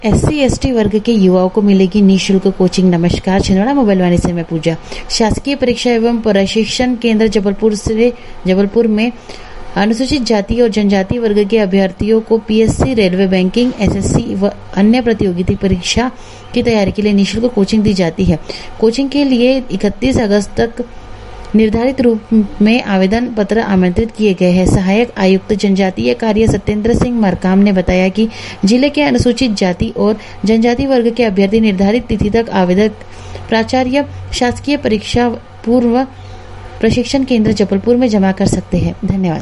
SC/ST वर्ग के युवाओं को मिलेगी निःशुल्क कोचिंग। नमस्कार, छिंदवाड़ा मोबाइल वाणी से मैं पूजा। शासकीय परीक्षा एवं प्रशिक्षण केंद्र जबलपुर में अनुसूचित जाति और जनजाति वर्ग के अभ्यर्थियों को PSC, रेलवे, बैंकिंग, SSC व अन्य प्रतियोगिता परीक्षा की तैयारी के लिए निःशुल्क कोचिंग दी जाती है। कोचिंग के लिए 31 अगस्त तक निर्धारित रूप में आवेदन पत्र आमंत्रित किए गए हैं। सहायक आयुक्त जनजातीय कार्य सत्येंद्र सिंह मरकाम ने बताया कि जिले के अनुसूचित जाति और जनजाति वर्ग के अभ्यर्थी निर्धारित तिथि तक आवेदन प्राचार्य शासकीय परीक्षा पूर्व प्रशिक्षण केंद्र जबलपुर में जमा कर सकते हैं। धन्यवाद।